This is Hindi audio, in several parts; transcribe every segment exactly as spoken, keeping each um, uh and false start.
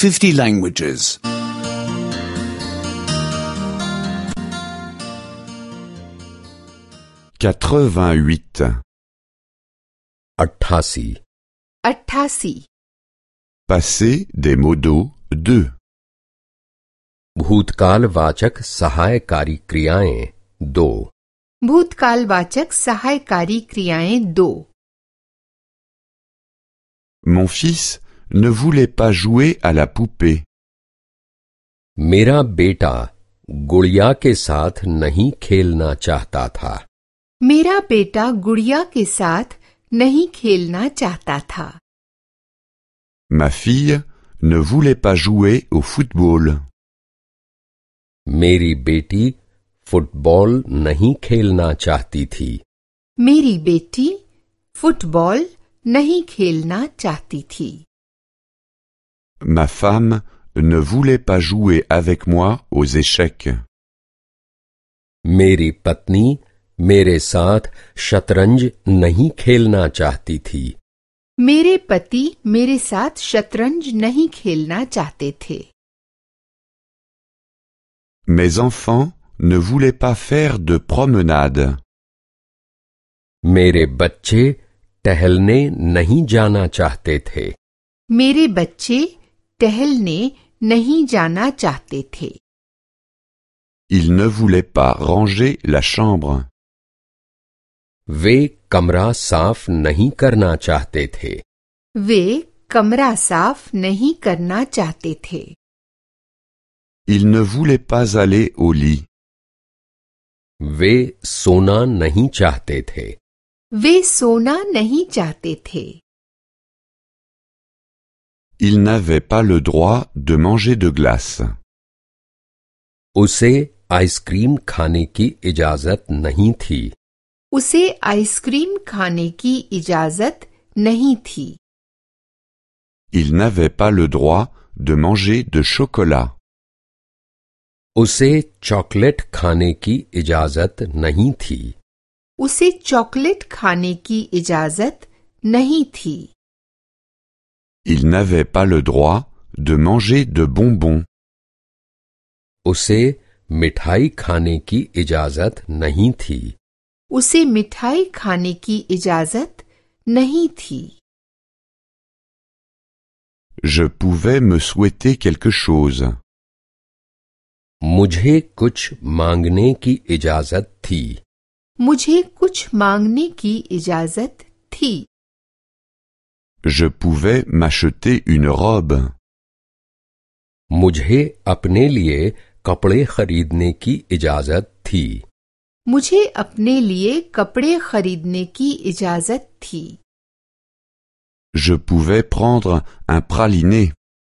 fifty languages. quatre-vingt-huit. अट्ठासी अट्ठासी Passer des modos deux. भूतकालवाचक सहायकारी क्रियाएं दो भूतकालवाचक सहायकारी क्रियाएं दो Mon fils ne voulait pas jouer à la poupée. मेरा बेटा गुड़िया के साथ नहीं खेलना चाहता था मेरा बेटा गुड़िया के साथ नहीं खेलना चाहता था Ma fille ne voulait pas jouer au football. मेरी बेटी फुटबॉल नहीं खेलना चाहती थी मेरी बेटी फुटबॉल नहीं खेलना चाहती थी Ma femme ne voulait pas jouer avec moi aux échecs. मेरी पत्नी मेरे साथ शतरंज नहीं खेलना चाहती थी मेरे पति मेरे साथ शतरंज नहीं खेलना चाहते थे Mes enfants ne voulaient pas faire de promenade. मेरे बच्चे टहलने नहीं जाना चाहते थे मेरे बच्चे टहलने नहीं जाना चाहते थे Ils ne voulaient pas ranger la chambre. वे कमरा साफ नहीं करना चाहते थे वे कमरा साफ नहीं करना चाहते थे Ils ne voulaient pas aller au lit. वे सोना नहीं चाहते थे वे सोना नहीं चाहते थे Ils n'avaient pas le droit de manger de glace. उसे आइसक्रीम खाने की इजाजत नहीं थी उसे आइसक्रीम खाने की इजाजत नहीं थी Ils n'avaient pas le droit de manger de chocolat. उसे चॉकलेट खाने की इजाजत नहीं थी उसे चॉकलेट खाने की इजाजत नहीं थी Ils n'avaient pas le droit de manger de bonbons. उसे मिठाई खाने की इजाजत नहीं थी उसे मिठाई खाने की इजाजत नहीं थी Je pouvais me souhaiter quelque chose. मुझे कुछ मांगने की इजाजत थी मुझे कुछ मांगने की इजाजत थी Je pouvais m'acheter une robe. मुझे अपने लिए कपड़े खरीदने की इजाजत थी मुझे अपने लिए कपड़े खरीदने की इजाजत थी Je pouvais prendre un praliné.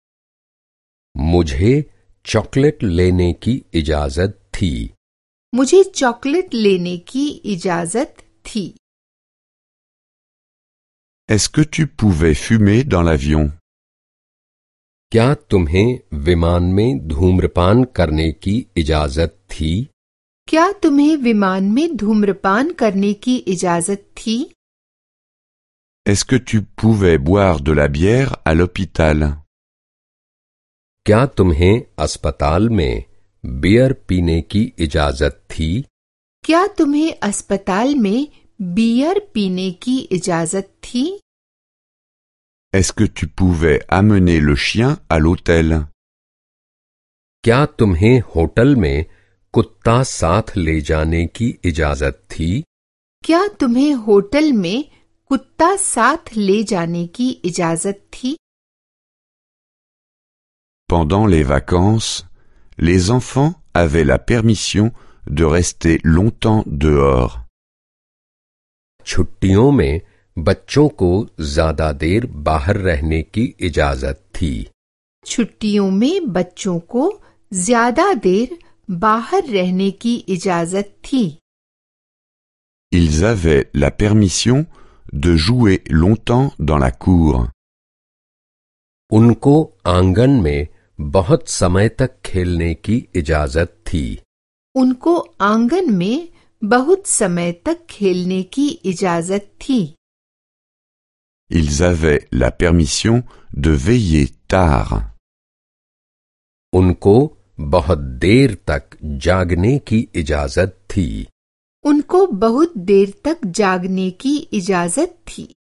मुझे चॉकलेट लेने की इजाजत थी मुझे चॉकलेट लेने की इजाजत थी Est-ce que tu pouvais fumer dans l'avion? क्या तुम्हें विमान में धूम्रपान करने की इजाजत थी क्या तुम्हें विमान में धूम्रपान करने की इजाजत थी Est-ce que tu pouvais boire de la bière à l'hôpital? क्या तुम्हें अस्पताल में बियर पीने की इजाजत थी क्या तुम्हें अस्पताल में बियर पीने की इजाजत थी Est-ce que tu pouvais amener le chien à l'hôtel? क्या तुम्हें होटल में कुत्ता साथ ले जाने की इजाजत थी क्या तुम्हें होटल में कुत्ता साथ ले जाने की इजाजत थी Pendant les vacances, les enfants avaient la permission de rester longtemps dehors. छुट्टियों में बच्चों को ज्यादा देर बाहर रहने की इजाजत थी छुट्टियों में बच्चों को ज्यादा देर बाहर रहने की इजाजत थी Ils avaient la permission de jouer longtemps dans la cour. उनको आंगन में बहुत समय तक खेलने की इजाजत थी उनको आंगन में बहुत समय तक खेलने की इजाजत थी Ils avaient la permission de veiller tard. उनको बहुत देर तक जागने की इजाजत थी। उनको बहुत देर तक जागने की इजाजत थी।